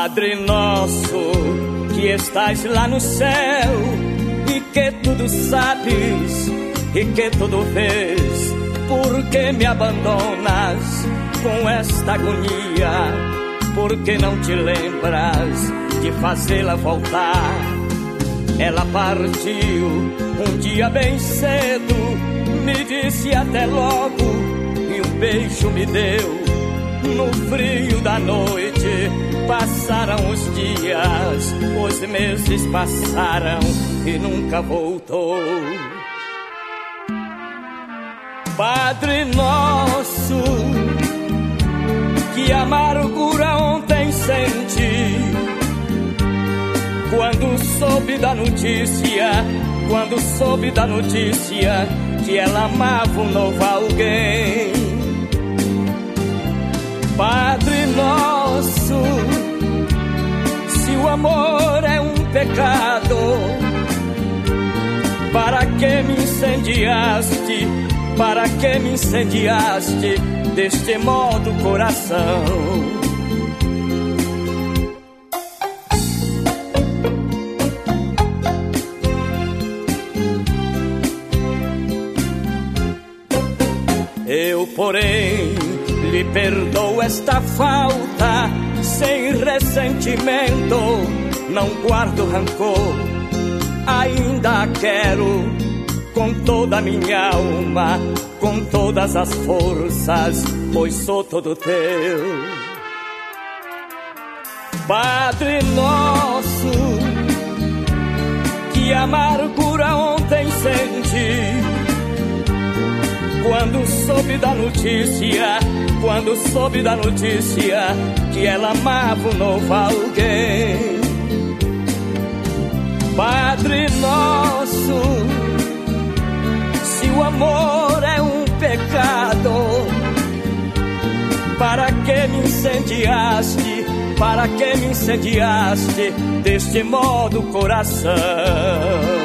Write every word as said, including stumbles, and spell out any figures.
Padre nosso que estás lá no céu, e que tudo sabes, e que tudo vês, por que me abandonas com esta agonia? Por que não te lembras de fazê-la voltar? Ela partiu um dia bem cedo, me disse até logo e um beijo me deu. No frio da noite passaram os dias, os meses passaram e nunca voltou. Padre nosso, que amargura ontem senti, quando soube da notícia, quando soube da notícia que ela amava um novo alguém. Padre nosso, se o amor é um pecado, para que me incendiaste, para que me incendiaste deste modo, coração? Eu, porém, lhe perdoo esta falta sem ressentimento, não guardo rancor, ainda a quero com toda a minha alma, com todas as forças, pois sou todo teu. Padre nosso, que amargura ontem senti, quando soube da notícia, quando soube da notícia que ela amava um novo alguém. Padre nosso, se o amor é um pecado, para que me incendiaste, para que me incendiaste deste modo, coração?